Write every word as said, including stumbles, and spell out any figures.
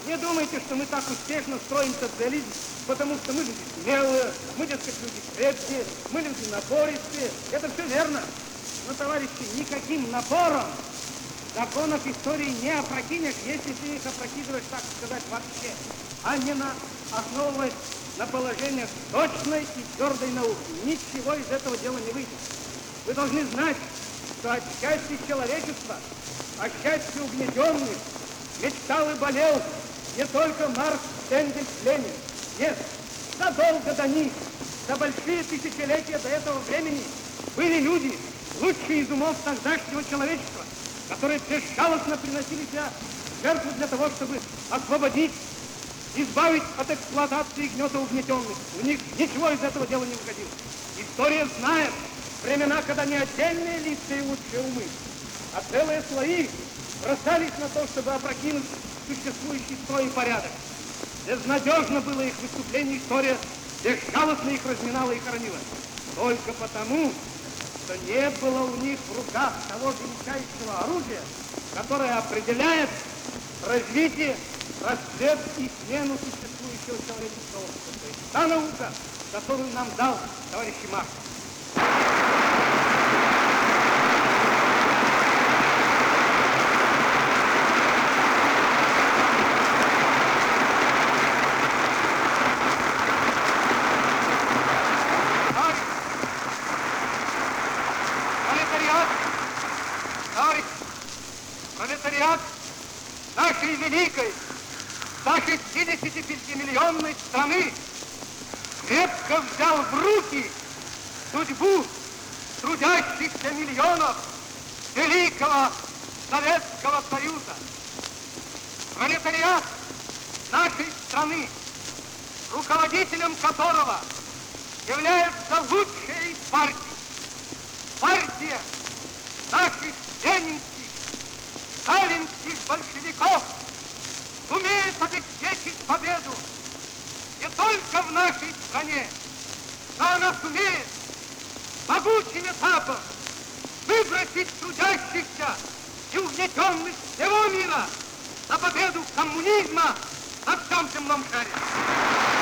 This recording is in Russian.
Не думайте, что мы так успешно строим социализм, потому что мы люди смелые, мы, дескать, люди крепкие, мы люди напористые. Это все верно. Но, товарищи, никаким напором законов истории не опрокинешь, если ты их опрокидываешь, так сказать, вообще, а не на, основываясь на положениях точной и твердой науки. Ничего из этого дела не выйдет. Вы должны знать, что от счастья человечества, о счастье угнетенных мечтал и болел не только Маркс, Энгельс, Ленин. Нет, задолго до них, за большие тысячелетия до этого времени были люди, лучшие из умов тогдашнего человечества, которые безжалостно приносили себя в жертву для того, чтобы освободить, избавить от эксплуатации и гнета угнетенных. У них ничего из этого дела не выходило. История знает времена, когда не отдельные лица и лучшие умы, а целые слои бросались на то, чтобы опрокинуть существующий строй и порядок. Безнадежно было их выступление, история безжалостно их разминала и хоронила. Только потому, что не было у них в руках того величайшего оружия, которое определяет развитие, расцвет и смену существующего человеческого общества. То есть та наука, которую нам дал товарищ Маркс. Пролетариат нашей великой, ста шестидесятипятимиллионной страны крепко взял в руки судьбу трудящихся миллионов великого Советского Союза. Пролетариат нашей страны, руководителем которого является лучшая из партий, партия наших ленинских, сталинских большевиков, сумеет обеспечить победу не только в нашей стране, но она сумеет могучим этапом выбросить трудящихся и угнетенных всего мира на победу коммунизма на всем земном шаре.